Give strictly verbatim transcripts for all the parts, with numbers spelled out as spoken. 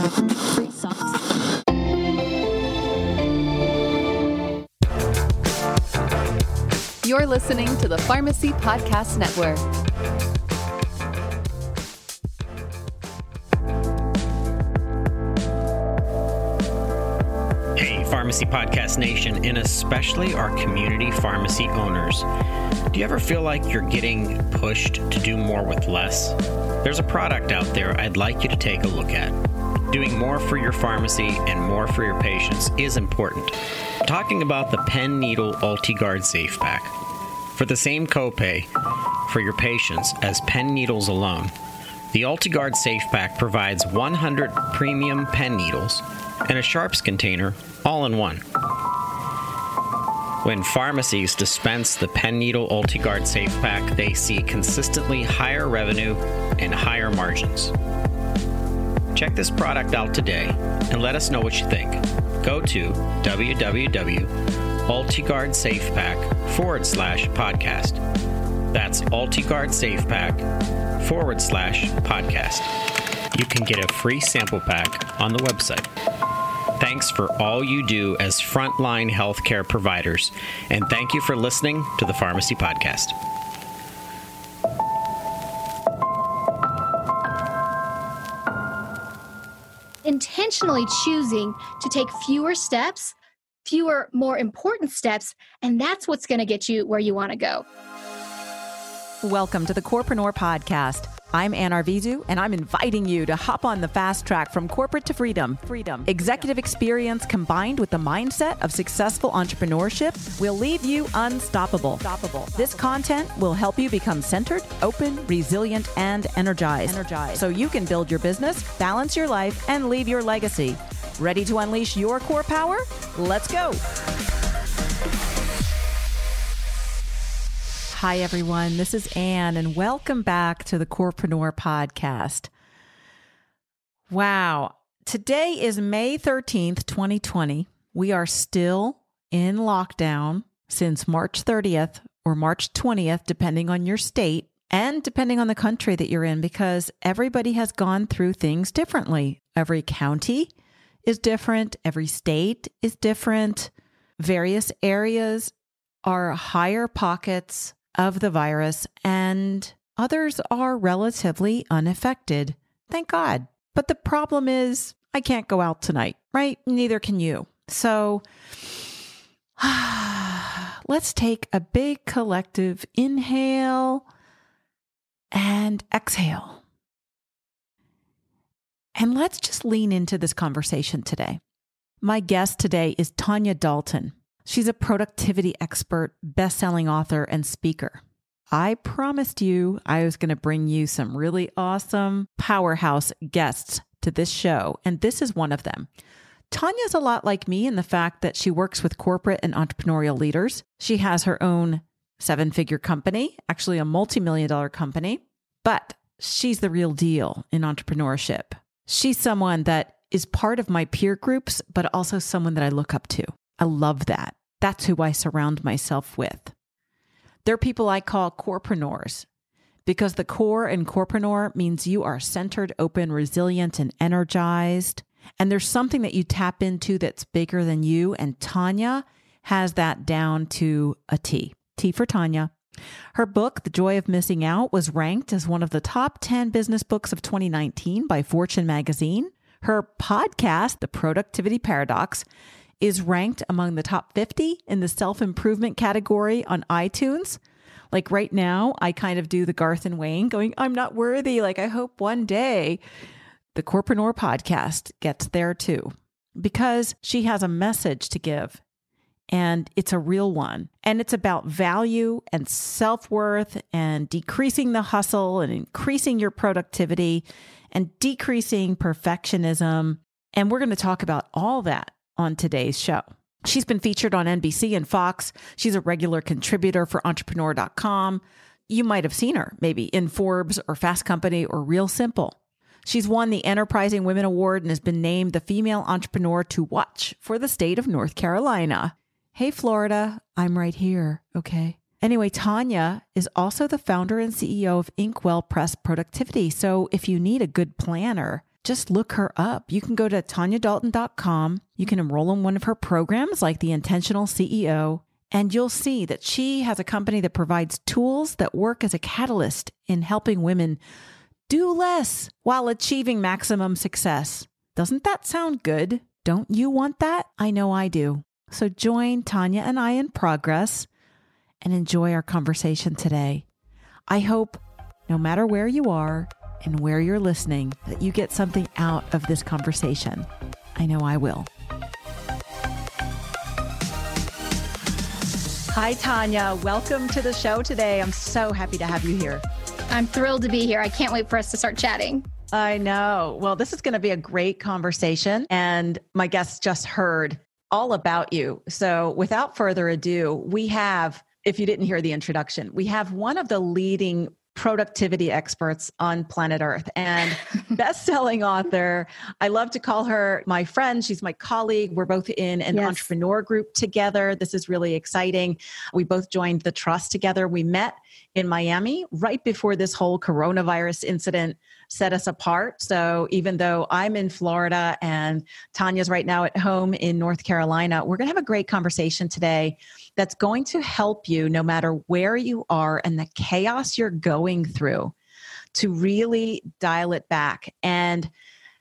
Free socks. You're listening to the Pharmacy Podcast Network. Hey, Pharmacy Podcast Nation, and especially our community pharmacy owners. Do you ever feel like you're getting pushed to do more with less? There's a product out there I'd like you to take a look at. Doing more for your pharmacy and more for your patients is important. I'm talking about the Pen Needle UltiGuard Safe Pack. For the same copay for your patients as pen needles alone, the UltiGuard Safe Pack provides one hundred premium pen needles and a sharps container all in one. When pharmacies dispense the Pen Needle UltiGuard Safe Pack, they see consistently higher revenue and higher margins. Check this product out today and let us know what you think. Go to www.ultiguardsafepack forward slash podcast. That's ultiguardsafepack forward slash podcast. You can get a free sample pack on the website. Thanks for all you do as frontline healthcare providers, and thank you for listening to the Pharmacy Podcast. Intentionally choosing to take fewer steps, fewer, more important steps, and that's what's going to get you where you want to go. Welcome to the Corpreneur Podcast. I'm Ann Arvizu, and I'm inviting you to hop on the fast track from corporate to freedom. Freedom. Executive experience combined with the mindset of successful entrepreneurship will leave you unstoppable. Unstoppable. This content will help you become centered, open, resilient, and energized. Energized. So you can build your business, balance your life, and leave your legacy. Ready to unleash your core power? Let's go. Hi, everyone. This is Ann, and welcome back to the Corpreneur Podcast. Wow. Today is May thirteenth, twenty twenty. We are still in lockdown since March thirtieth or March twentieth, depending on your state and depending on the country that you're in, because everybody has gone through things differently. Every county is different. Every state is different. Various areas are higher pockets of the virus, and others are relatively unaffected. Thank God. But the problem is, I can't go out tonight, right? Neither can you. So let's take a big collective inhale and exhale. And let's just lean into this conversation today. My guest today is Tanya Dalton. She's a productivity expert, best-selling author, and speaker. I promised you I was going to bring you some really awesome powerhouse guests to this show, and this is one of them. Tanya's a lot like me in the fact that she works with corporate and entrepreneurial leaders. She has her own seven-figure company, actually a multi-million dollar company, but she's the real deal in entrepreneurship. She's someone that is part of my peer groups, but also someone that I look up to. I love that. That's who I surround myself with. They're people I call corpreneurs, because the core in corpreneur means you are centered, open, resilient, and energized. And there's something that you tap into that's bigger than you. And Tanya has that down to a T. T for Tanya. Her book, The Joy of Missing Out, was ranked as one of the top ten business books of twenty nineteen by Fortune magazine. Her podcast, The Productivity Paradox, is ranked among the top fifty in the self-improvement category on iTunes. Like right now, I kind of do the Garth and Wayne going, I'm not worthy. Like I hope one day the Corpreneur Podcast gets there too, because she has a message to give and it's a real one. And it's about value and self-worth and decreasing the hustle and increasing your productivity and decreasing perfectionism. And we're going to talk about all that on today's show. She's been featured on N B C and Fox. She's a regular contributor for entrepreneur dot com. You might have seen her maybe in Forbes or Fast Company or Real Simple. She's won the Enterprising Women Award and has been named the female entrepreneur to watch for the state of North Carolina. Hey, Florida, I'm right here. Okay. Anyway, Tanya is also the founder and C E O of Inkwell Press Productivity. So if you need a good planner just look her up. You can go to tanya dalton dot com. You can enroll in one of her programs like the Intentional C E O, and you'll see that she has a company that provides tools that work as a catalyst in helping women do less while achieving maximum success. Doesn't that sound good? Don't you want that? I know I do. So join Tanya and I in progress and enjoy our conversation today. I hope no matter where you are and where you're listening, that you get something out of this conversation. I know I will. Hi, Tanya. Welcome to the show today. I'm so happy to have you here. I'm thrilled to be here. I can't wait for us to start chatting. I know. Well, this is going to be a great conversation, and my guests just heard all about you. So without further ado, we have, if you didn't hear the introduction, we have one of the leading productivity experts on planet Earth and best-selling author. I love to call her my friend. She's my colleague. We're both in an yes. entrepreneur group together. This is really exciting. We both joined the Trust together. We met in Miami right before this whole coronavirus incident set us apart. So even though I'm in Florida and Tanya's right now at home in North Carolina, we're going to have a great conversation today that's going to help you no matter where you are and the chaos you're going through to really dial it back and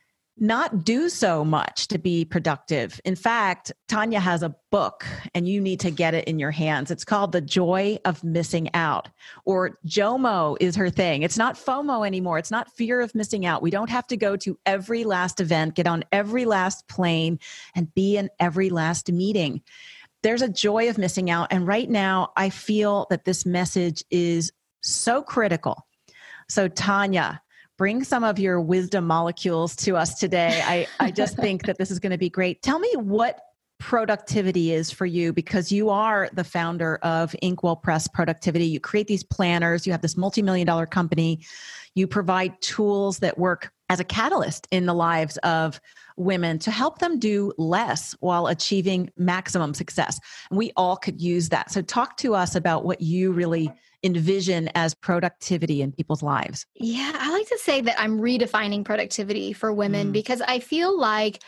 not do so much to be productive. In fact, Tanya has a book and you need to get it in your hands. It's called The Joy of Missing Out, or JOMO is her thing. It's not FOMO anymore. It's not fear of missing out. We don't have to go to every last event, get on every last plane, and be in every last meeting. There's a joy of missing out. And right now, I feel that this message is so critical. So Tanya, bring some of your wisdom molecules to us today. I, I just think that this is going to be great. Tell me what productivity is for you, because you are the founder of Inkwell Press Productivity. You create these planners. You have this multi-million dollar company. You provide tools that work as a catalyst in the lives of women to help them do less while achieving maximum success. And we all could use that. So talk to us about what you really envision as productivity in people's lives. Yeah, I like to say that I'm redefining productivity for women Mm. because I feel like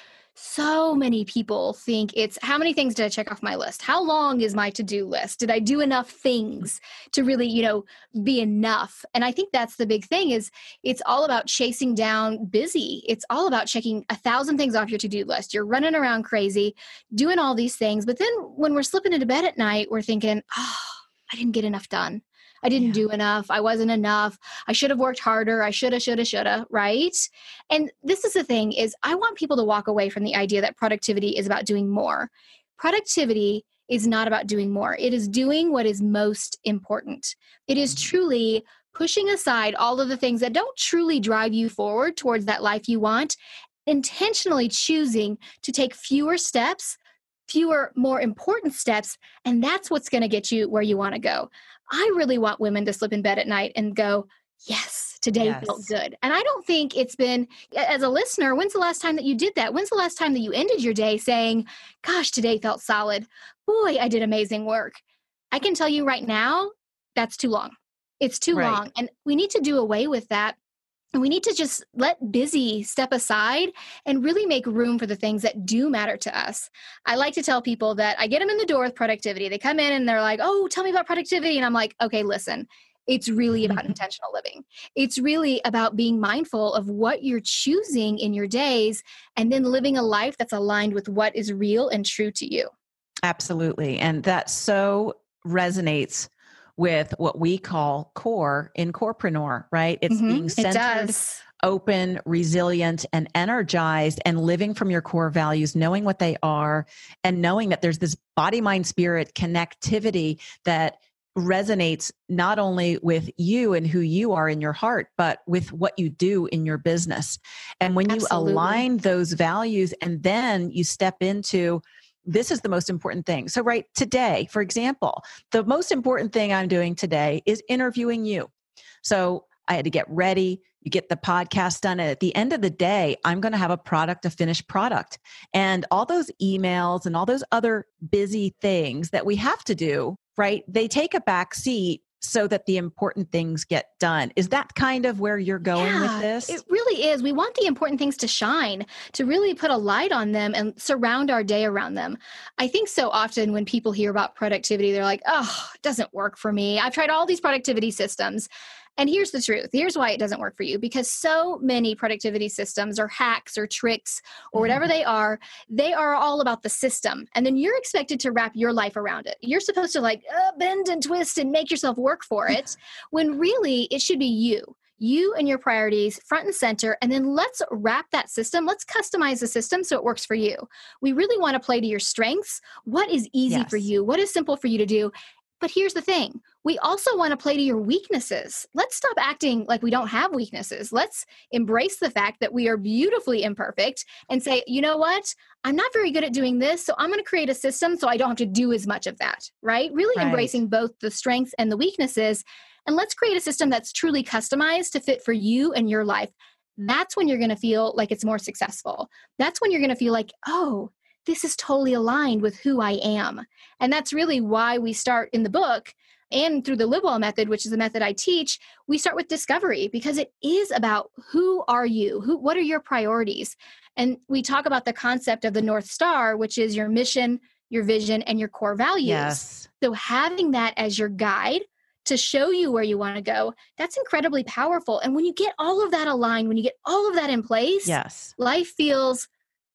so many people think it's how many things did I check off my list? How long is my to-do list? Did I do enough things to really, you know, be enough? And I think that's the big thing is it's all about chasing down busy. It's all about checking a thousand things off your to-do list. You're running around crazy, doing all these things. But then when we're slipping into bed at night, we're thinking, oh, I didn't get enough done. I didn't Yeah. do enough. I wasn't enough. I should have worked harder. I shoulda, shoulda, shoulda, right? And this is the thing is I want people to walk away from the idea that productivity is about doing more. Productivity is not about doing more. It is doing what is most important. It is truly pushing aside all of the things that don't truly drive you forward towards that life you want, intentionally choosing to take fewer steps, fewer, more important steps, and that's what's going to get you where you want to go. I really want women to slip in bed at night and go, yes, today Yes. felt good. And I don't think it's been, as a listener, when's the last time that you did that? When's the last time that you ended your day saying, gosh, today felt solid. Boy, I did amazing work. I can tell you right now, that's too long. It's too Right. long. And we need to do away with that. And we need to just let busy step aside and really make room for the things that do matter to us. I like to tell people that I get them in the door with productivity. They come in and they're like, oh, tell me about productivity. And I'm like, okay, listen, it's really about intentional living. It's really about being mindful of what you're choosing in your days and then living a life that's aligned with what is real and true to you. Absolutely. And that so resonates with what we call core in Corepreneur, right? It's Mhm. being It centered, does. open, resilient, and energized, and living from your core values, knowing what they are, and knowing that there's this body, mind, spirit connectivity that resonates not only with you and who you are in your heart, but with what you do in your business. And when you Absolutely. align those values and then you step into this is the most important thing. So right today, for example, the most important thing I'm doing today is interviewing you. So I had to get ready, you get the podcast done. And at the end of the day, I'm going to have a product, a finished product. And all those emails and all those other busy things that we have to do, right? They take a back seat so that the important things get done. Is that kind of where you're going Yeah, with this? it really is. We want the important things to shine, to really put a light on them and surround our day around them. I think so often when people hear about productivity, they're like, oh, it doesn't work for me. I've tried all these productivity systems. And here's the truth. Here's why it doesn't work for you. Because so many productivity systems or hacks or tricks or whatever they are, they are all about the system. And then you're expected to wrap your life around it. You're supposed to like uh, bend and twist and make yourself work for it, when really it should be you. You and your priorities front and center, and then let's wrap that system. Let's customize the system so it works for you. We really want to play to your strengths. What is easy Yes. for you? What is simple for you to do? But here's the thing. We also want to play to your weaknesses. Let's stop acting like we don't have weaknesses. Let's embrace the fact that we are beautifully imperfect and say, you know what? I'm not very good at doing this, so I'm going to create a system so I don't have to do as much of that, right? Really Right. embracing both the strengths and the weaknesses. And let's create a system that's truly customized to fit for you and your life. That's when you're going to feel like it's more successful. That's when you're going to feel like, oh, this is totally aligned with who I am. And that's really why we start in the book and through the Live Well method, which is the method I teach, we start with discovery because it is about who are you? Who, what are your priorities? And we talk about the concept of the North Star, which is your mission, your vision, and your core values. Yes. So having that as your guide to show you where you want to go, that's incredibly powerful. And when you get all of that aligned, when you get all of that in place, Yes. life feels,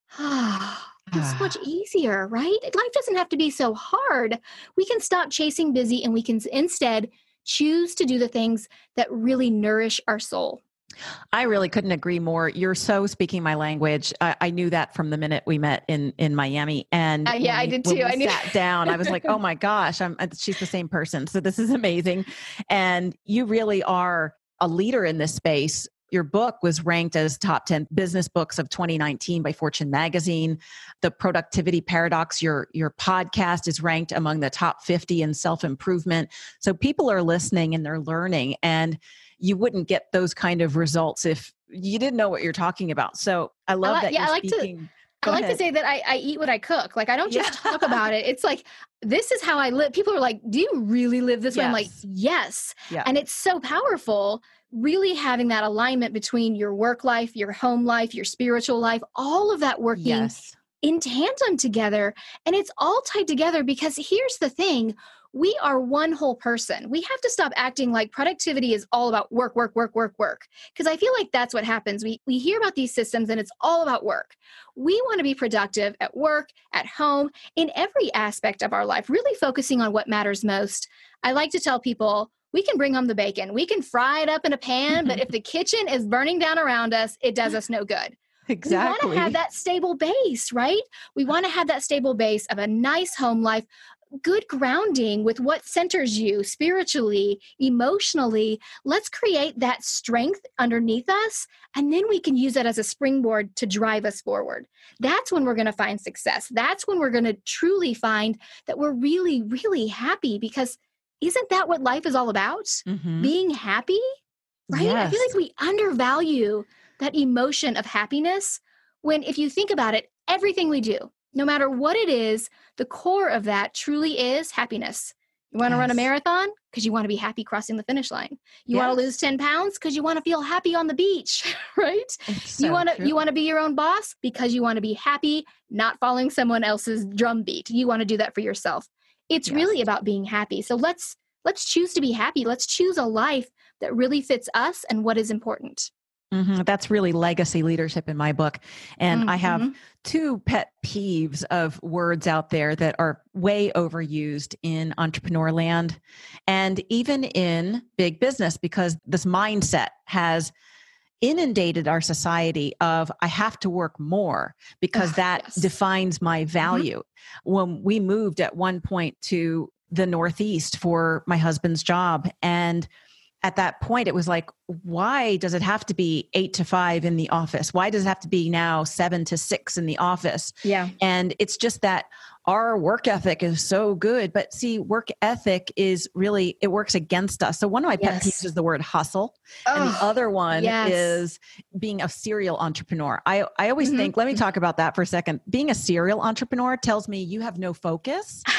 ah, it's much easier, right? Life doesn't have to be so hard. We can stop chasing busy and we can instead choose to do the things that really nourish our soul. I really couldn't agree more. You're so speaking my language. I, I knew that from the minute we met in, in Miami. And Uh, yeah, when I we- did when too. we I knew- sat down, I was like, oh my gosh, I'm, uh, she's the same person. So this is amazing. And you really are a leader in this space. Your book was ranked as top ten business books of twenty nineteen by Fortune magazine. The Productivity Paradox, your, your podcast is ranked among the top fifty in self-improvement. So people are listening and they're learning, and you wouldn't get those kind of results if you didn't know what you're talking about. So I love li- that yeah, you're I like to- speaking. I Go like ahead. to say that I, I eat what I cook. Like, I don't just Yeah. talk about it. It's like, this is how I live. People are like, do you really live this way? I'm like, Yes. yes. Yeah. And it's so powerful, really having that alignment between your work life, your home life, your spiritual life, all of that working Yes. in tandem together. And it's all tied together because here's the thing. We are one whole person. We have to stop acting like productivity is all about work, work, work, work, work. Because I feel like that's what happens. We we hear about these systems and it's all about work. We want to be productive at work, at home, in every aspect of our life, really focusing on what matters most. I like to tell people, we can bring home the bacon. We can fry it up in a pan, but if the kitchen is burning down around us, it does us no good. Exactly. We want to have that stable base, right? We want to have that stable base of a nice home life, good grounding with what centers you spiritually, emotionally. Let's create that strength underneath us, and then we can use that as a springboard to drive us forward. That's when we're going to find success. That's when we're going to truly find that we're really, really happy, because isn't that what life is all about? Mhm. Being happy, right? I feel Yes. like we undervalue that emotion of happiness when, if you think about it, everything we do, no matter what it is, the core of that truly is happiness. You want to run a Yes. marathon because you want to be happy crossing the finish line. You want to Yes. lose ten pounds because you want to feel happy on the beach, right? It's you so want to true. you want to be your own boss because you want to be happy, not following someone else's drum beat. You want to do that for yourself. It's really Yes. about being happy. So let's let's choose to be happy. Let's choose a life that really fits us and what is important. Mhm. That's really legacy leadership in my book. And I have Mhm. two pet peeves of words out there that are way overused in entrepreneur land and even in big business, because this mindset has inundated our society of I have to work more because Ugh, that yes. defines my value. When we moved at one point to the Northeast for my husband's job, and at that point, it was like, why does it have to be eight to five in the office? Why does it have to be now seven to six in the office? Yeah. And it's just that our work ethic is so good. But see, work ethic is really, it works against us. So one of my pet Yes. peeves is the word hustle. And the Ugh, other one yes. is being a serial entrepreneur. I, I always Mhm. think, let me talk about that for a second. Being a serial entrepreneur tells me you have no focus. I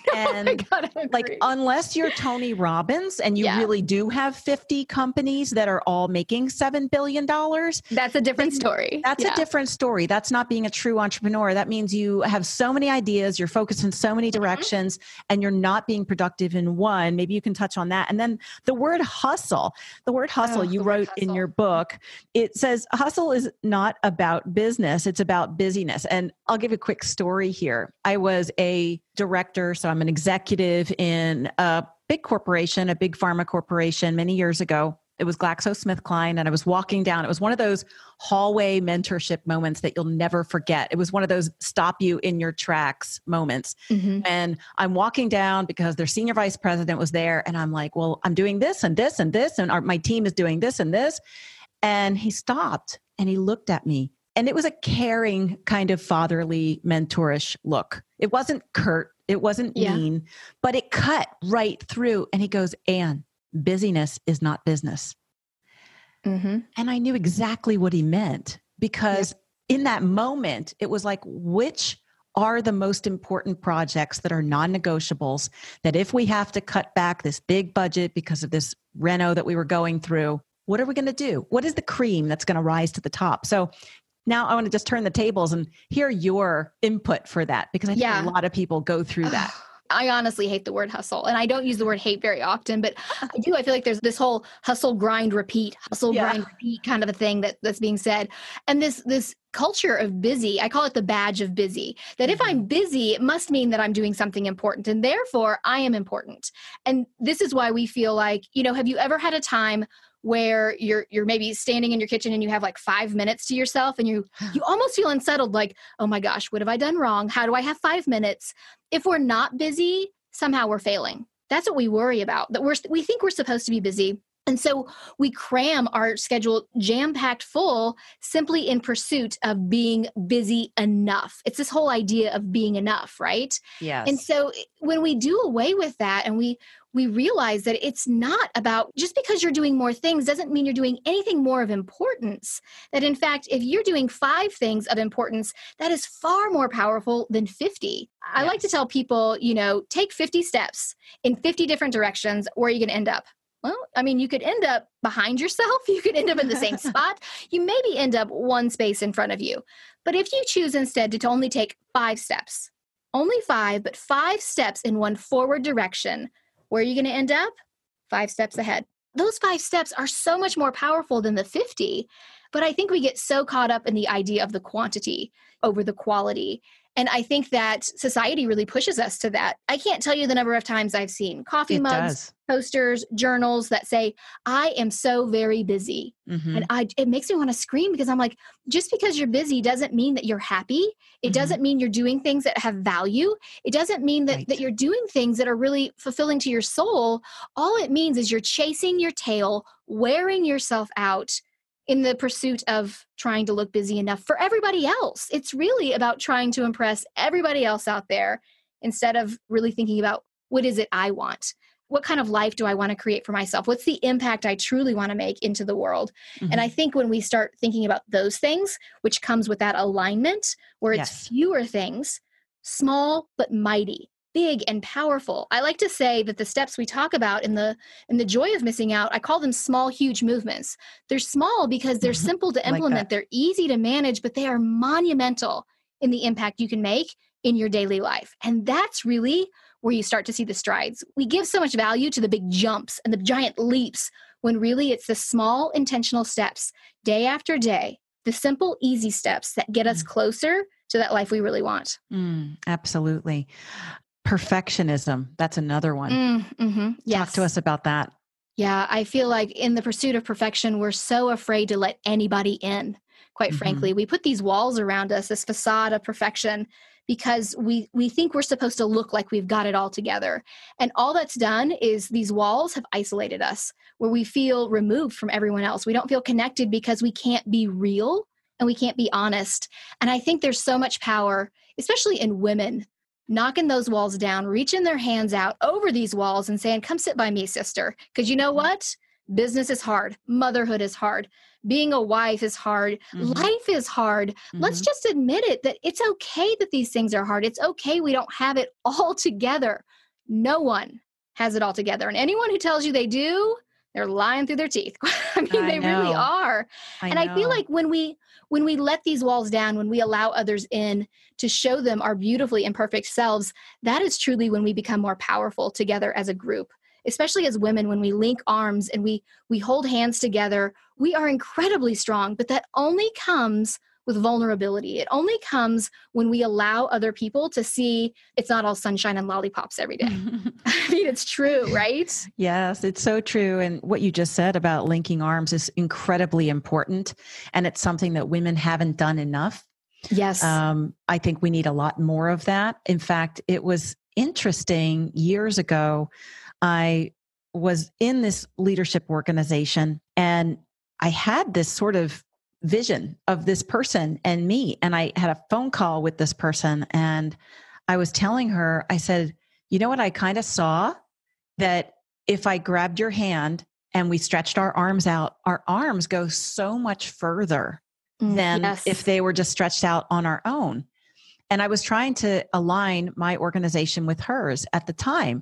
And oh God, I like, agree. unless you're Tony Robbins and you Yeah. really do have fifty companies that are all making seven billion dollars, That's a different then story. That's Yeah. a different story. That's not being a true entrepreneur. That means you have so many ideas, you're focused in so many directions, mm-hmm. and you're not being productive in one. Maybe you can touch on that. And then the word hustle, the word hustle Oh, you the word wrote hustle. in your book, it says hustle is not about business. It's about busyness. And I'll give a quick story here. I was a director, so I'm an executive in a big corporation, a big pharma corporation many years ago. It was GlaxoSmithKline, and I was walking down. It was one of those hallway mentorship moments that you'll never forget. It was one of those stop you in your tracks moments. Mm-hmm. And I'm walking down because their senior vice president was there. And I'm like, well, I'm doing this and this and this. And our, my team is doing this and this. And he stopped and he looked at me. And it was a caring, kind of fatherly, mentorish look. It wasn't curt. It wasn't yeah. mean, but it cut right through. And he goes, Anne, busyness is not business. Mm-hmm. And I knew exactly what he meant, because yep. in that moment, it was like, which are the most important projects that are non-negotiables, that if we have to cut back this big budget because of this reno that we were going through, what are we going to do? What is the cream that's going to rise to the top? So now I want to just turn the tables and hear your input for that, because I think yeah. a lot of people go through that. I honestly hate the word hustle, and I don't use the word hate very often, but I do. I feel like there's this whole hustle, grind, repeat, hustle, yeah. grind, repeat kind of a thing that, that's being said. And this, this culture of busy, I call it the badge of busy, that if I'm busy, it must mean that I'm doing something important, and therefore I am important. And this is why we feel like, you know, have you ever had a time where you're you're maybe standing in your kitchen and you have like five minutes to yourself, and you you almost feel unsettled, like, oh my gosh, what have I done wrong? How do I have five minutes? If we're not busy, somehow we're failing. That's what we worry about, that we're we think we're supposed to be busy. And so we cram our schedule jam-packed full simply in pursuit of being busy enough. It's this whole idea of being enough, right? Yes. And so when we do away with that, and we we realize that it's not about, just because you're doing more things doesn't mean you're doing anything more of importance. That in fact, if you're doing five things of importance, that is far more powerful than fifty. I yes. like to tell people, you know, take fifty steps in fifty different directions. Where are you going to end up? Well, I mean, you could end up behind yourself. You could end up in the same spot. You maybe end up one space in front of you. But if you choose instead to only take five steps, only five, but five steps in one forward direction, where are you going to end up? Five steps ahead. Those five steps are so much more powerful than the fifty. But I think we get so caught up in the idea of the quantity over the quality. And I think that society really pushes us to that. I can't tell you the number of times I've seen coffee it mugs, does. posters, journals that say, I am so very busy. Mm-hmm. And I, it makes me want to scream, because I'm like, just because you're busy doesn't mean that you're happy. It mm-hmm. doesn't mean you're doing things that have value. It doesn't mean that, right. that you're doing things that are really fulfilling to your soul. All it means is you're chasing your tail, wearing yourself out in the pursuit of trying to look busy enough for everybody else. It's really about trying to impress everybody else out there, instead of really thinking about, what is it I want? What kind of life do I want to create for myself? What's the impact I truly want to make into the world? Mm-hmm. And I think when we start thinking about those things, which comes with that alignment, where it's yes. fewer things, small but mighty, big and powerful. I like to say that the steps we talk about in the in the joy of missing out, I call them small, huge movements. They're small because they're simple to implement. Like they're easy to manage, but they are monumental in the impact you can make in your daily life. And that's really where you start to see the strides. We give so much value to the big jumps and the giant leaps, when really it's the small, intentional steps day after day, the simple, easy steps that get us closer to that life we really want. Mm, absolutely. Perfectionism. That's another one. Mm, mm-hmm. Yes. Talk to us about that. Yeah. I feel like in the pursuit of perfection, we're so afraid to let anybody in. Quite mm-hmm. frankly, we put these walls around us, this facade of perfection, because we, we think we're supposed to look like we've got it all together. And all that's done is these walls have isolated us, where we feel removed from everyone else. We don't feel connected because we can't be real and we can't be honest. And I think there's so much power, especially in women, knocking those walls down, reaching their hands out over these walls and saying, come sit by me, sister. Because you know what? Business is hard. Motherhood is hard. Being a wife is hard. Mm-hmm. Life is hard. Mm-hmm. Let's just admit it, that it's okay that these things are hard. It's okay we don't have it all together. No one has it all together. And anyone who tells you they do, they're lying through their teeth. I mean, I they know. really are. I and know. I feel like when we when we let these walls down, when we allow others in to show them our beautifully imperfect selves, that is truly when we become more powerful together as a group. Especially as women, when we link arms and we we hold hands together, we are incredibly strong. But that only comes with vulnerability. It only comes when we allow other people to see it's not all sunshine and lollipops every day. I mean, it's true, right? Yes, it's so true. And what you just said about linking arms is incredibly important. And it's something that women haven't done enough. Yes. Um, I think we need a lot more of that. In fact, it was interesting years ago. I was in this leadership organization and I had this sort of vision of this person and me. And I had a phone call with this person and I was telling her, I said, you know what I kind of saw? That if I grabbed your hand and we stretched our arms out, our arms go so much further mm, than yes. if they were just stretched out on our own. And I was trying to align my organization with hers at the time.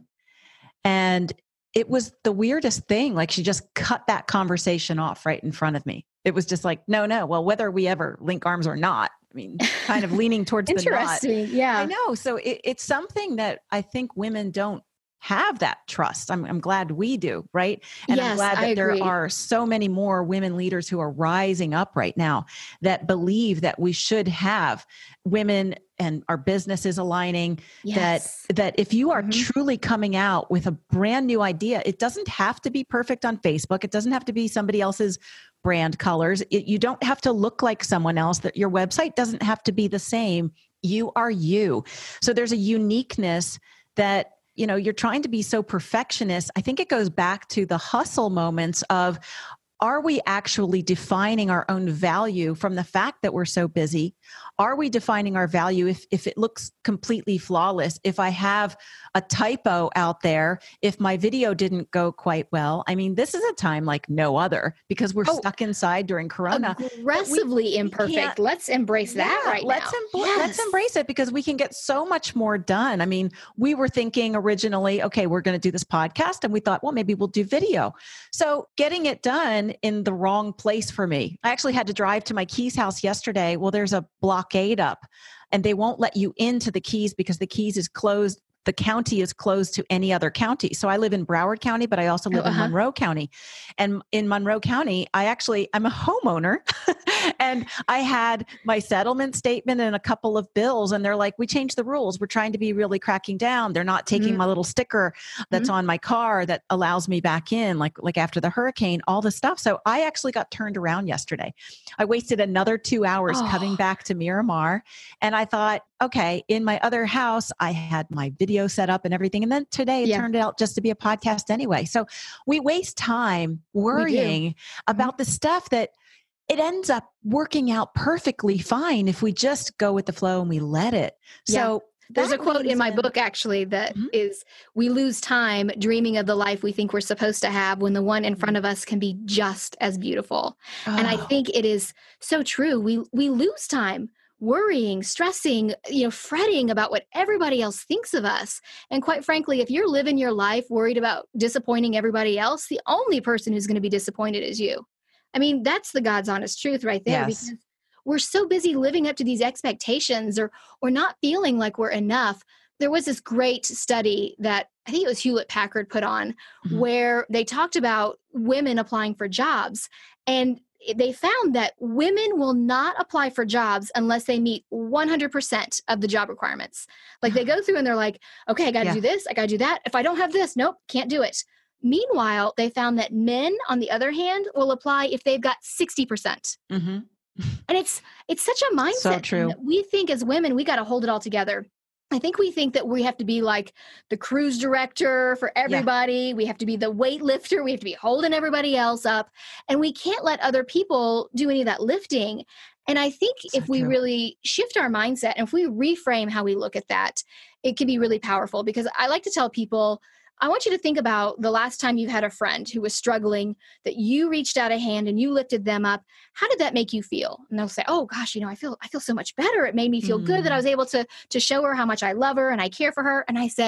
And it was the weirdest thing. Like she just cut that conversation off right in front of me. It was just like, no, no. Well, whether we ever link arms or not, I mean, kind of leaning towards the not. Interesting. Yeah. I know. So it, it's something that I think women don't have that trust. I'm, I'm glad we do. Right. And yes, I'm glad that I there agree. are so many more women leaders who are rising up right now that believe that we should have women and our businesses aligning yes. that, that if you are mm-hmm. truly coming out with a brand new idea, it doesn't have to be perfect on Facebook. It doesn't have to be somebody else's brand colors. It, you don't have to look like someone else. That your website doesn't have to be the same. You are you. So there's a uniqueness that, you know, you're trying to be so perfectionist. I think it goes back to the hustle moments of, are we actually defining our own value from the fact that we're so busy? Are we defining our value if, if it looks completely flawless? If I have a typo out there, if my video didn't go quite well? I mean, this is a time like no other because we're oh, stuck inside during Corona. Aggressively we, imperfect. We let's embrace that yeah, right let's now. Embl- yes. Let's embrace it because we can get so much more done. I mean, we were thinking originally, okay, we're going to do this podcast and we thought, well, maybe we'll do video. So getting it done in the wrong place for me. I actually had to drive to my Keys house yesterday. Well, there's a blockade up and they won't let you into the Keys because the Keys is closed. The county is closed to any other county. So I live in Broward County, but I also live oh, uh-huh. in Monroe County. And in Monroe County, I actually, I'm a homeowner and I had my settlement statement and a couple of bills. And they're like, we changed the rules. We're trying to be really cracking down. They're not taking mm-hmm. my little sticker that's mm-hmm. on my car that allows me back in, like, like after the hurricane, all the stuff. So I actually got turned around yesterday. I wasted another two hours oh. coming back to Miramar. And I thought, okay, in my other house, I had my video set up and everything. And then today it yeah. turned out just to be a podcast anyway. So we waste time worrying about mm-hmm. the stuff that it ends up working out perfectly fine if we just go with the flow and we let it. Yeah. So there's a quote in my in, book actually that mm-hmm. is, we lose time dreaming of the life we think we're supposed to have when the one in front of us can be just as beautiful. Oh. And I think it is so true. We we lose time worrying, stressing, you know, fretting about what everybody else thinks of us. And quite frankly, if you're living your life worried about disappointing everybody else, the only person who's going to be disappointed is you. I mean, that's the God's honest truth right there. Yes. Because we're so busy living up to these expectations or or not feeling like we're enough. There was this great study that I think it was Hewlett Packard put on mm-hmm. where they talked about women applying for jobs. And they found that women will not apply for jobs unless they meet one hundred percent of the job requirements. Like they go through and they're like, okay, I got to yeah. do this. I got to do that. If I don't have this, nope, can't do it. Meanwhile, they found that men, on the other hand, will apply if they've got sixty percent. Mm-hmm. And it's it's such a mindset. So true. We think as women, we got to hold it all together. I think we think that we have to be like the cruise director for everybody. Yeah. We have to be the weightlifter. We have to be holding everybody else up. And we can't let other people do any of that lifting. And I think so if we true. really shift our mindset and if we reframe how we look at that, it can be really powerful. Because I like to tell people, I want you to think about the last time you had a friend who was struggling, that you reached out a hand and you lifted them up. How did that make you feel? And they'll say, oh gosh, you know, I feel, I feel so much better. It made me feel mm. good that I was able to, to show her how much I love her and I care for her. And I said,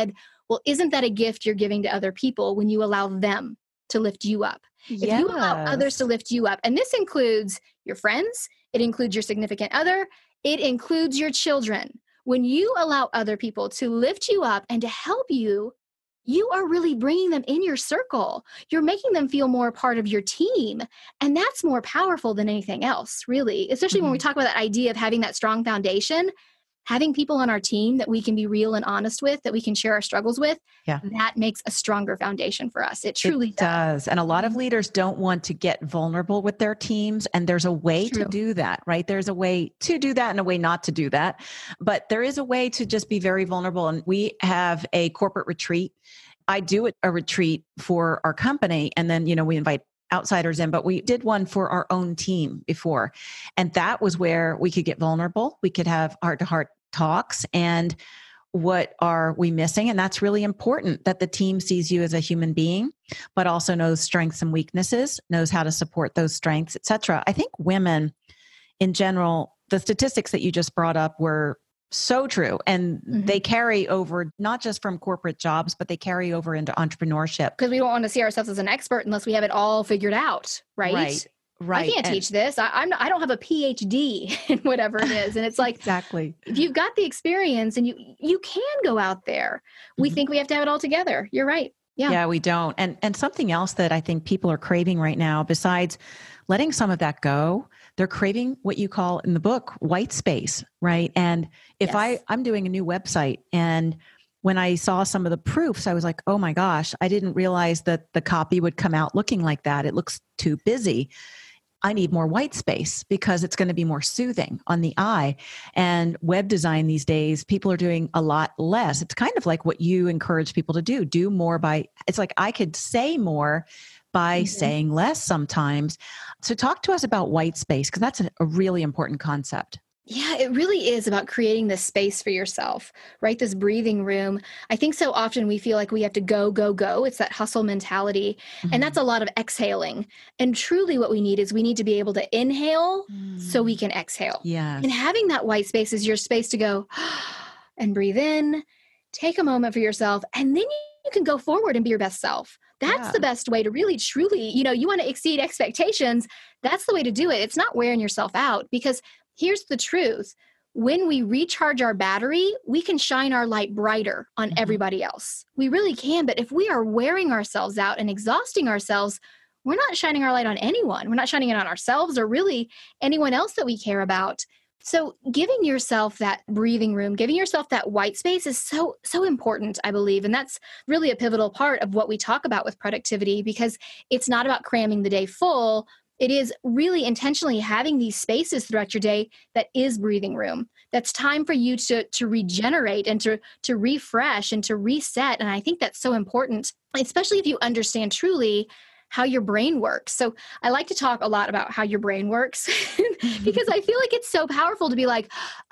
Well, isn't that a gift you're giving to other people when you allow them to lift you up? If Yes. you allow others to lift you up, and this includes your friends, it includes your significant other, it includes your children. When you allow other people to lift you up and to help you, you are really bringing them in your circle. You're making them feel more a part of your team. And that's more powerful than anything else, really, especially mm-hmm. when we talk about that idea of having that strong foundation. Having people on our team that we can be real and honest with, that we can share our struggles with, yeah. that makes a stronger foundation for us. It truly it does. does. And a lot of leaders don't want to get vulnerable with their teams. And there's a way to do that, right? There's a way to do that and a way not to do that. But there is a way to just be very vulnerable. And we have a corporate retreat. I do a retreat for our company. And then, you know, we invite outsiders in, but we did one for our own team before. And that was where we could get vulnerable. We could have heart to heart talks and what are we missing? And that's really important, that the team sees you as a human being, but also knows strengths and weaknesses, knows how to support those strengths, et cetera. I think women in general, the statistics that you just brought up were so true. And mm-hmm. they carry over not just from corporate jobs, but they carry over into entrepreneurship. Because we don't want to see ourselves as an expert unless we have it all figured out, right? Right. Right. I can't and, teach this. I, I'm not, I don't have a P H D in whatever it is. And it's like, exactly. If you've got the experience and you, you can go out there. We mm-hmm. think we have to have it all together. You're right. Yeah. Yeah, we don't. And, and something else that I think people are craving right now, besides letting some of that go, they're craving what you call in the book, white space, right? And if yes. I, I'm doing a new website, and when I saw some of the proofs, I was like, oh my gosh, I didn't realize that the copy would come out looking like that. It looks too busy. I need more white space because it's going to be more soothing on the eye. And web design these days, people are doing a lot less. It's kind of like what you encourage people to do, do more by, it's like I could say more by mm-hmm. saying less sometimes. So talk to us about white space, because that's a, a really important concept. Yeah, it really is about creating this space for yourself, right? This breathing room. I think so often we feel like we have to go, go, go. It's that hustle mentality. Mm-hmm. And that's a lot of exhaling. And truly what we need is we need to be able to inhale mm. so we can exhale. Yes. And having that white space is your space to go and breathe in, take a moment for yourself, and then you can go forward and be your best self. That's yeah. the best way to really, truly, you know, you want to exceed expectations. That's the way to do it. It's not wearing yourself out, because here's the truth. When we recharge our battery, we can shine our light brighter on mm-hmm. everybody else. We really can. But if we are wearing ourselves out and exhausting ourselves, we're not shining our light on anyone. We're not shining it on ourselves or really anyone else that we care about. So giving yourself that breathing room, giving yourself that white space is so, so important, I believe. And that's really a pivotal part of what we talk about with productivity, because it's not about cramming the day full. It is really intentionally having these spaces throughout your day that is breathing room. That's time for you to, to regenerate and to, to refresh and to reset. And I think that's so important, especially if you understand truly how your brain works. So I like to talk a lot about how your brain works because I feel like it's so powerful to be like,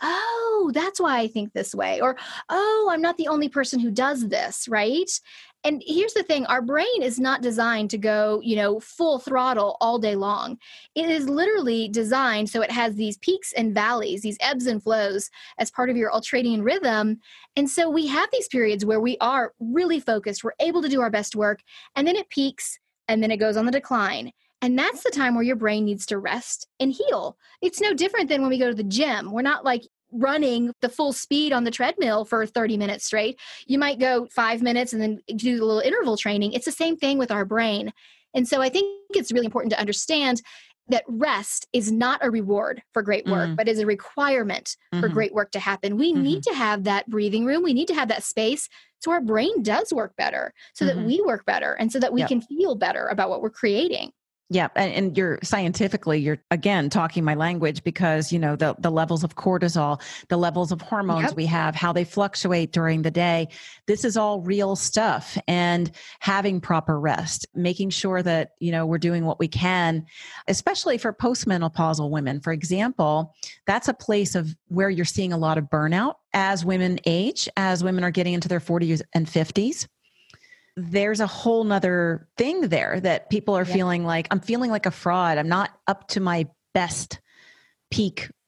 oh, that's why I think this way. Or, oh, I'm not the only person who does this, right? And here's the thing, our brain is not designed to go, you know, full throttle all day long. It is literally designed so it has these peaks and valleys, these ebbs and flows as part of your ultradian rhythm. And so we have these periods where we are really focused, we're able to do our best work, and then it peaks and then it goes on the decline. And that's the time where your brain needs to rest and heal. It's no different than when we go to the gym. We're not like running the full speed on the treadmill for thirty minutes straight. You might go five minutes and then do a little interval training. It's the same thing with our brain. And so I think it's really important to understand that rest is not a reward for great work, mm. but is a requirement mm-hmm. for great work to happen. We mm-hmm. need to have that breathing room. We need to have that space so our brain does work better, so mm-hmm. that we work better, and so that we yep. can feel better about what we're creating. Yeah. And, and you're scientifically, you're again talking my language, because, you know, the, the levels of cortisol, the levels of hormones yep. we have, how they fluctuate during the day. This is all real stuff. And having proper rest, making sure that, you know, we're doing what we can, especially for postmenopausal women. For example, that's a place of where you're seeing a lot of burnout as women age, as women are getting into their forties and fifties. There's a whole nother thing there that people are yeah. feeling like, I'm feeling like a fraud. I'm not up to my best peak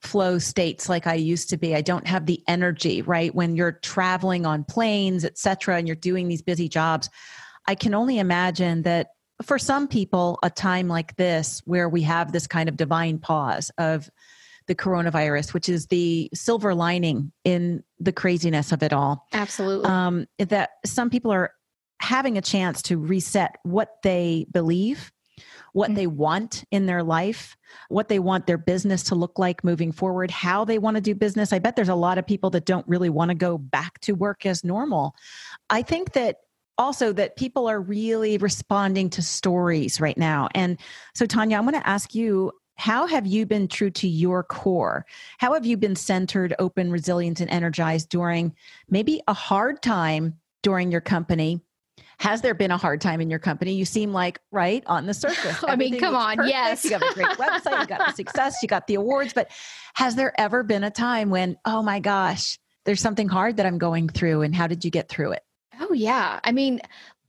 flow states like I used to be. I don't have the energy, right? When you're traveling on planes, et cetera, and you're doing these busy jobs, I can only imagine that for some people, a time like this where we have this kind of divine pause of the coronavirus, which is the silver lining in the craziness of it all. Absolutely. Um, that some people are having a chance to reset what they believe, what mm-hmm. they want in their life, what they want their business to look like moving forward, how they want to do business. I bet there's a lot of people that don't really want to go back to work as normal. I think that also that people are really responding to stories right now. And so, Tanya, I'm going to ask you, how have you been true to your core? How have you been centered, open, resilient, and energized during maybe a hard time during your company? Has there been a hard time in your company? You seem like, right, on the surface. I mean, come on, perfect. Yes. You have a great website, you got the success, you got the awards, but has there ever been a time when, oh my gosh, there's something hard that I'm going through, and how did you get through it? Oh, yeah. I mean,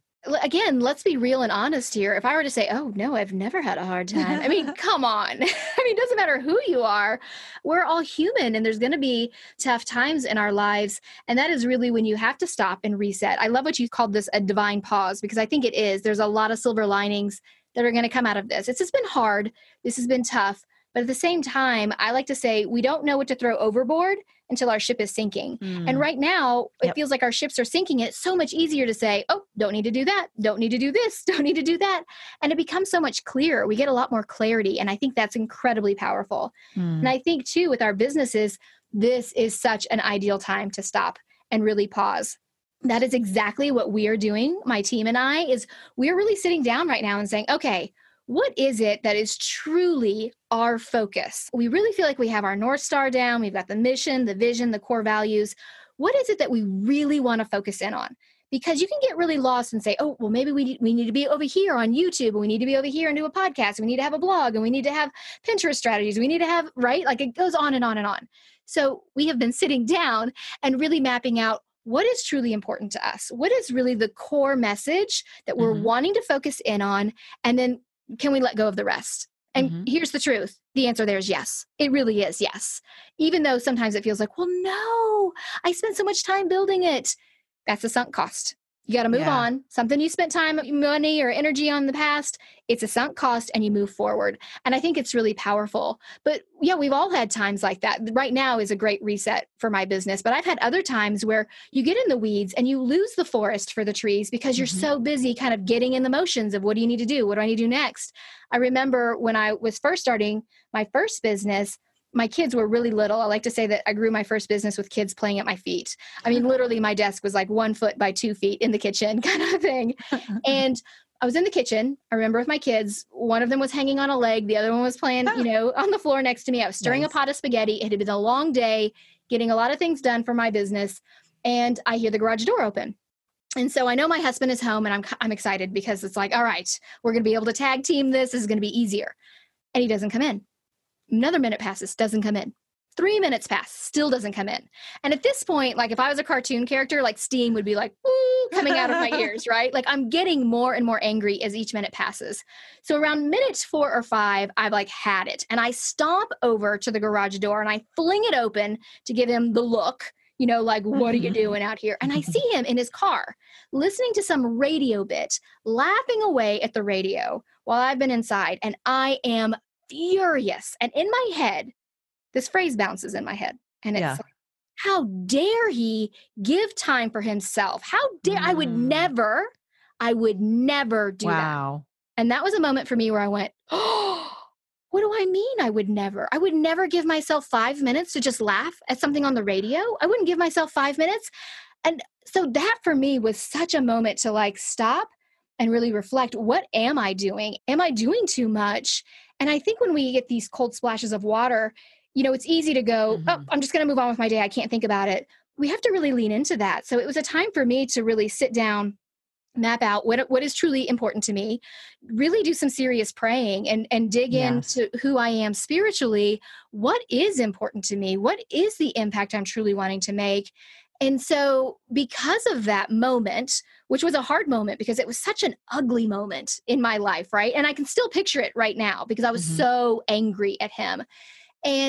again, let's be real and honest here. If I were to say, oh, no, I've never had a hard time. I mean, come on. I mean, it doesn't matter who you are. We're all human, and there's going to be tough times in our lives. And that is really when you have to stop and reset. I love what you called this a divine pause, because I think it is. There's a lot of silver linings that are going to come out of this. It's just been hard. This has been tough. But at the same time, I like to say we don't know what to throw overboard until our ship is sinking. Mm. And right now, it yep. feels like our ships are sinking. And it's so much easier to say, oh, don't need to do that. Don't need to do this. Don't need to do that. And it becomes so much clearer. We get a lot more clarity. And I think that's incredibly powerful. Mm. And I think, too, with our businesses, this is such an ideal time to stop and really pause. That is exactly what we are doing. My team and I is we're really sitting down right now and saying, okay, what is it that is truly our focus? We really feel like we have our North Star down. We've got the mission, the vision, the core values. What is it that we really want to focus in on? Because you can get really lost and say, oh, well, maybe we need, we need to be over here on YouTube, and we need to be over here and do a podcast, and we need to have a blog, and we need to have Pinterest strategies. We need to have, right? Like it goes on and on and on. So we have been sitting down and really mapping out what is truly important to us. What is really the core message that we're mm-hmm. wanting to focus in on? And then can we let go of the rest? And mm-hmm. here's the truth. The answer there is yes. It really is yes. Even though sometimes it feels like, well, no, I spent so much time building it. That's a sunk cost. You got to move yeah. on. Something you spent time, money, or energy on in the past, it's a sunk cost, and you move forward. And I think it's really powerful. But yeah, we've all had times like that. Right now is a great reset for my business. But I've had other times where you get in the weeds and you lose the forest for the trees because you're mm-hmm. so busy kind of getting in the motions of what do you need to do? What do I need to do next? I remember when I was first starting my first business, my kids were really little. I like to say that I grew my first business with kids playing at my feet. I mean, literally my desk was like one foot by two feet in the kitchen kind of thing. And I was in the kitchen. I remember with my kids, one of them was hanging on a leg. The other one was playing, you know, on the floor next to me. I was stirring nice. a pot of spaghetti. It had been a long day, getting a lot of things done for my business. And I hear the garage door open. And so I know my husband is home, and I'm I'm excited because it's like, all right, we're going to be able to tag team this. This is going to be easier. And he doesn't come in. Another minute passes, doesn't come in. Three minutes pass, still doesn't come in. And at this point, like if I was a cartoon character, like steam would be like, woo, coming out of my ears, right? Like I'm getting more and more angry as each minute passes. So around minutes four or five, I've like had it. And I stomp over to the garage door and I fling it open to give him the look, you know, like, what are you doing out here? And I see him in his car, listening to some radio bit, laughing away at the radio while I've been inside. And I am furious. And in my head, this phrase bounces in my head. And it's yeah. like, how dare he give time for himself? How dare mm. I would never, I would never do wow. that. And that was a moment for me where I went, oh, what do I mean I would never? I would never give myself five minutes to just laugh at something on the radio. I wouldn't give myself five minutes. And so that for me was such a moment to like stop and really reflect, what am I doing? Am I doing too much? And I think when we get these cold splashes of water, you know, it's easy to go, mm-hmm. oh, I'm just going to move on with my day. I can't think about it. We have to really lean into that. So it was a time for me to really sit down, map out what what is truly important to me, really do some serious praying and, and dig yes. into who I am spiritually. What is important to me? What is the impact I'm truly wanting to make? And so because of that moment, which was a hard moment because it was such an ugly moment in my life, right? And I can still picture it right now because I was mm-hmm. so angry at him. And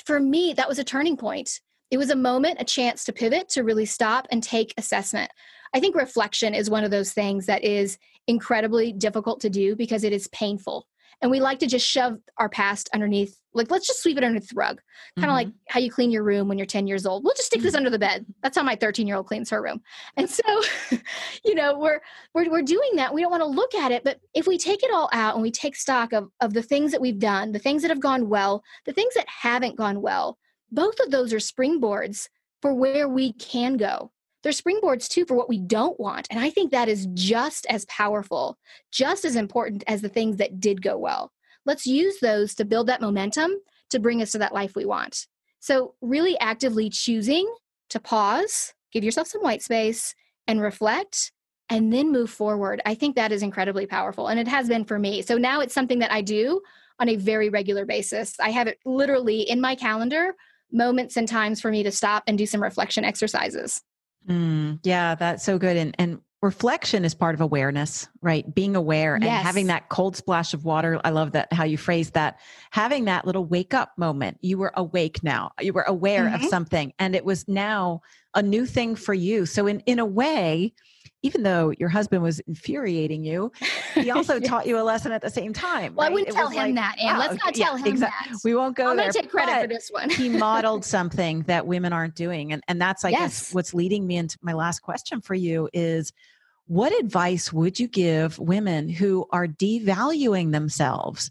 for me, that was a turning point. It was a moment, a chance to pivot, to really stop and take assessment. I think reflection is one of those things that is incredibly difficult to do because it is painful. And we like to just shove our past underneath, like, let's just sweep it underneath the rug. Kind of Mhm. like how you clean your room when you're ten years old. We'll just stick this under the bed. That's how my thirteen-year-old cleans her room. And so, you know, we're, we're we're doing that. We don't want to look at it. But if we take it all out and we take stock of, of the things that we've done, the things that have gone well, the things that haven't gone well, both of those are springboards for where we can go. They're springboards too for what we don't want. And I think that is just as powerful, just as important as the things that did go well. Let's use those to build that momentum to bring us to that life we want. So really actively choosing to pause, give yourself some white space and reflect, and then move forward. I think that is incredibly powerful. And it has been for me. So now it's something that I do on a very regular basis. I have it literally in my calendar, moments and times for me to stop and do some reflection exercises. Mm, yeah, that's so good. And and reflection is part of awareness, right? Being aware and Yes. having that cold splash of water. I love that, how you phrased that. Having that little wake up moment. You were awake now. You were aware Mhm. of something, and it was now a new thing for you. So in, in a way, even though your husband was infuriating you, he also Yeah. taught you a lesson at the same time. Well, I right? wouldn't It tell was him like, that, Anne. wow, Let's not okay, tell yeah, him exact- that. We won't go I'm there. going to take credit but for this one. he modeled something that women aren't doing. And, and that's, I Yes. guess, what's leading me into my last question for you is, what advice would you give women who are devaluing themselves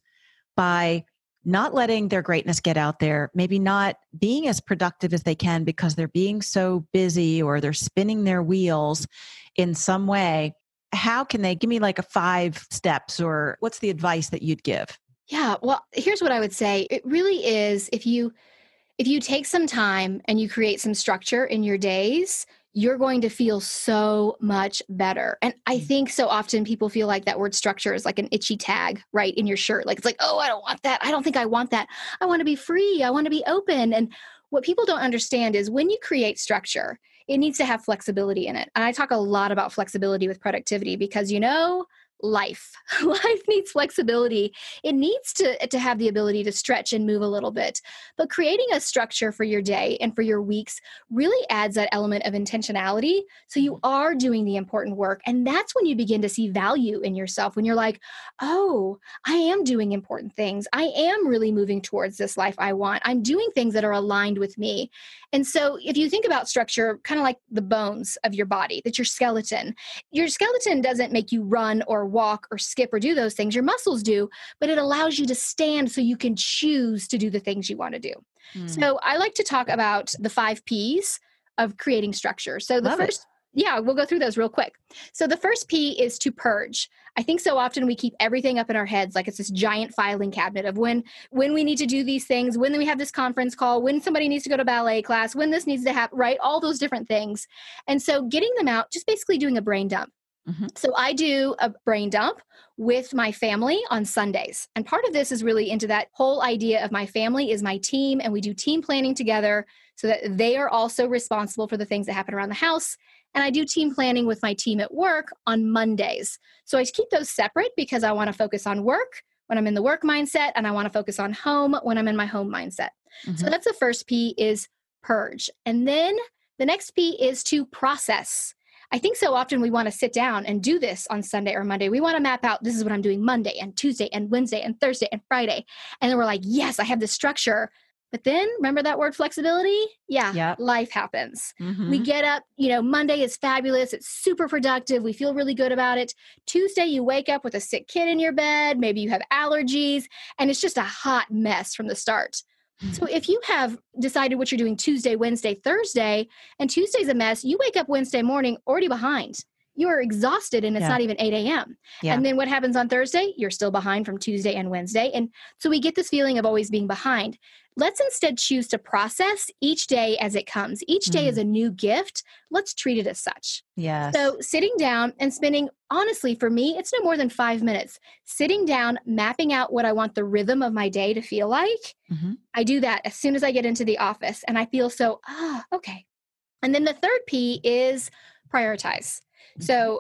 by not letting their greatness get out there, maybe not being as productive as they can because they're being so busy or they're spinning their wheels in some way? How can they give me like a five steps, or what's the advice that you'd give? Yeah, well, here's what I would say. It really is, if you if you take some time and you create some structure in your days, you're going to feel so much better. And I Mm. think so often people feel like that word structure is like an itchy tag, right, in your shirt. Like, it's like, oh, I don't want that. I don't think I want that. I want to be free. I want to be open. And what people don't understand is when you create structure, it needs to have flexibility in it. And I talk a lot about flexibility with productivity because, you know, life. Life needs flexibility. It needs to, to have the ability to stretch and move a little bit. But creating a structure for your day and for your weeks really adds that element of intentionality. So you are doing the important work. And that's when you begin to see value in yourself, when you're like, oh, I am doing important things. I am really moving towards this life I want. I'm doing things that are aligned with me. And so if you think about structure, kind of like the bones of your body, that's your skeleton. Your skeleton doesn't make you run or walk or skip or do those things. Your muscles do, but it allows you to stand so you can choose to do the things you want to do. Mm. So I like to talk about the five P's of creating structure. So the Love it. first, yeah, we'll go through those real quick. So the first P is to purge. I think so often we keep everything up in our heads like it's this giant filing cabinet of when when we need to do these things, when we have this conference call, when somebody needs to go to ballet class, when this needs to happen, right? All those different things. And so getting them out, just basically doing a brain dump. Mhm. So I do a brain dump with my family on Sundays. And part of this is really into that whole idea of my family is my team, and we do team planning together so that they are also responsible for the things that happen around the house. And I do team planning with my team at work on Mondays. So I keep those separate because I want to focus on work when I'm in the work mindset, and I want to focus on home when I'm in my home mindset. So Mhm. that's the first P, is purge. And then the next P is to process. I think so often we want to sit down and do this on Sunday or Monday. We want to map out, this is what I'm doing Monday and Tuesday and Wednesday and Thursday and Friday. And then we're like, yes, I have this structure. But then remember that word flexibility? Yeah, Yep. life happens. Mhm. We get up, you know, Monday is fabulous. It's super productive. We feel really good about it. Tuesday, you wake up with a sick kid in your bed. Maybe you have allergies, and it's just a hot mess from the start. So if you have decided what you're doing Tuesday, Wednesday, Thursday, and Tuesday's a mess, you wake up Wednesday morning already behind. You are exhausted and it's Yeah. not even eight a.m. Yeah. And then what happens on Thursday? You're still behind from Tuesday and Wednesday. And so we get this feeling of always being behind. Let's instead choose to process each day as it comes. Each day Mm. is a new gift. Let's treat it as such. Yes. So sitting down and spending, honestly, for me, it's no more than five minutes. Sitting down, mapping out what I want the rhythm of my day to feel like. Mhm. I do that as soon as I get into the office, and I feel so, ah, okay. And then the third P is prioritize. So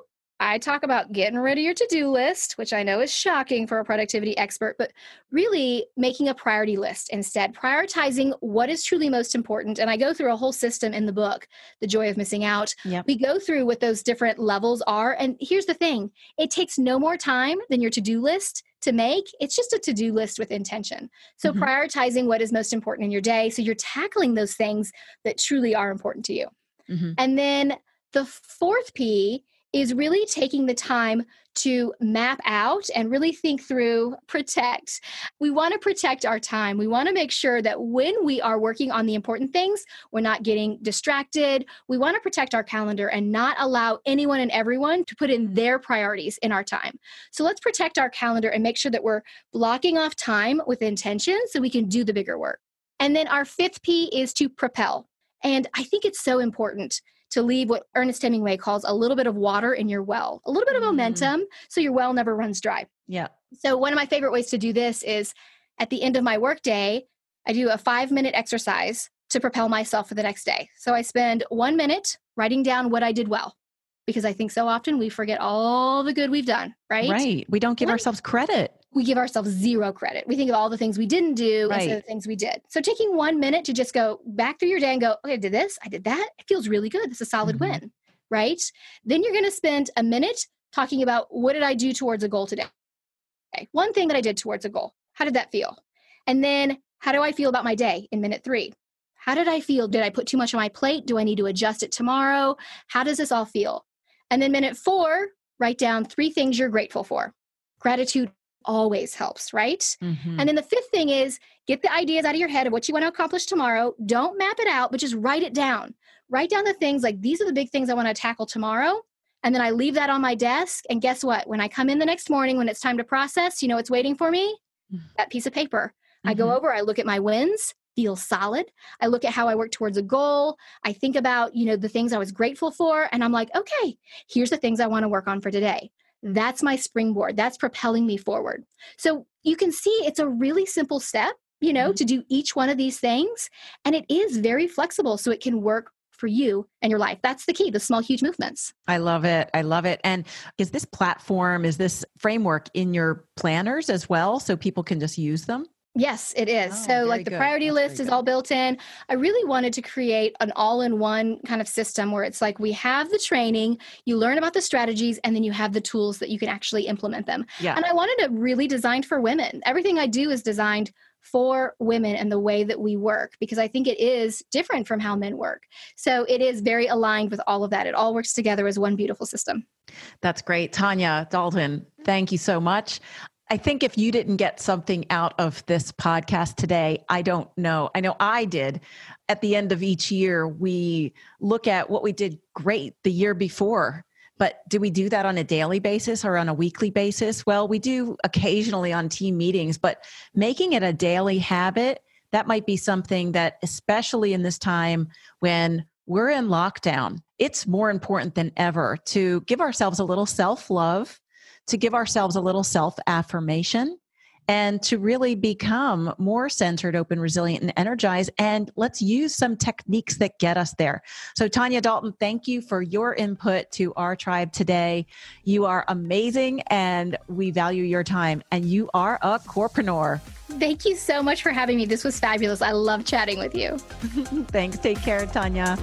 I talk about getting rid of your to-do list, which I know is shocking for a productivity expert, but really making a priority list instead, prioritizing what is truly most important. And I go through a whole system in the book, The Joy of Missing Out. Yep. We go through what those different levels are. And here's the thing, it takes no more time than your to-do list to make. It's just a to-do list with intention. So mm-hmm. prioritizing what is most important in your day. So you're tackling those things that truly are important to you. Mm-hmm. And then the fourth P is really taking the time to map out and really think through, protect. We want to protect our time. We want to make sure that when we are working on the important things, we're not getting distracted. We want to protect our calendar and not allow anyone and everyone to put in their priorities in our time. So let's protect our calendar and make sure that we're blocking off time with intention so we can do the bigger work. And then our fifth P is to propel. And I think it's so important to leave what Ernest Hemingway calls a little bit of water in your well, a little bit of momentum mm. so your well never runs dry. Yeah. So one of my favorite ways to do this is at the end of my workday, I do a five minute exercise to propel myself for the next day. So I spend one minute writing down what I did well, because I think so often we forget all the good we've done, right? Right. We don't give right. ourselves credit. We give ourselves zero credit. We think of all the things we didn't do right. instead of the things we did. So taking one minute to just go back through your day and go, okay, I did this, I did that. It feels really good. It's a solid mm-hmm. win, right? Then you're going to spend a minute talking about what did I do towards a goal today? Okay. One thing that I did towards a goal. How did that feel? And then how do I feel about my day in minute three? How did I feel? Did I put too much on my plate? Do I need to adjust it tomorrow? How does this all feel? And then minute four, write down three things you're grateful for. Gratitude always helps, right? Mm-hmm. And then the fifth thing is get the ideas out of your head of what you want to accomplish tomorrow. Don't map it out, but just write it down. Write down the things like, these are the big things I want to tackle tomorrow. And then I leave that on my desk. And guess what? When I come in the next morning, when it's time to process, you know what's waiting for me? Mm-hmm. That piece of paper. Mm-hmm. I go over, I look at my wins, feel solid. I look at how I work towards a goal. I think about, you know, the things I was grateful for. And I'm like, okay, here's the things I want to work on for today. That's my springboard. That's propelling me forward. So you can see it's a really simple step, you know, mm-hmm. to do each one of these things. And it is very flexible so it can work for you and your life. That's the key, the small, huge movements. I love it. I love it. And is this platform, is this framework in your planners as well so people can just use them? Yes, it is. Oh, so like the good. priority That's list is all built in. I really wanted to create an all-in-one kind of system where it's like we have the training, you learn about the strategies, and then you have the tools that you can actually implement them. Yeah. And I wanted it really designed for women. Everything I do is designed for women and the way that we work, because I think it is different from how men work. So it is very aligned with all of that. It all works together as one beautiful system. That's great. Tanya Dalton, thank you so much. I think if you didn't get something out of this podcast today, I don't know. I know I did. At the end of each year, we look at what we did great the year before. But do we do that on a daily basis or on a weekly basis? Well, we do occasionally on team meetings, but making it a daily habit, that might be something that, especially in this time when we're in lockdown, it's more important than ever to give ourselves a little self-love, to give ourselves a little self-affirmation, and to really become more centered, open, resilient, and energized. And let's use some techniques that get us there. So Tanya Dalton, thank you for your input to our tribe today. You are amazing, and we value your time, and you are a corepreneur. Thank you so much for having me. This was fabulous. I love chatting with you. Thanks. Take care, Tanya.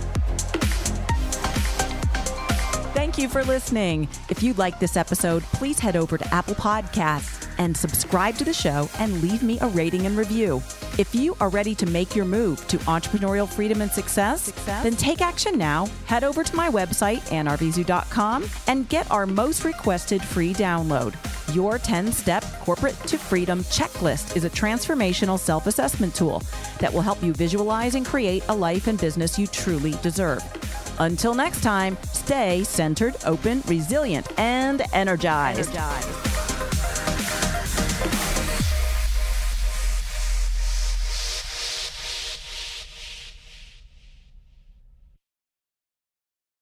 Thank you for listening. If you like this episode, please head over to Apple Podcasts and subscribe to the show and leave me a rating and review. If you are ready to make your move to entrepreneurial freedom and success, success? then take action now. Head over to my website, ann arvizu dot com, and get our most requested free download. Your ten-step Corporate to Freedom Checklist is a transformational self-assessment tool that will help you visualize and create a life and business you truly deserve. Until next time, stay centered, open, resilient, and energized. energized.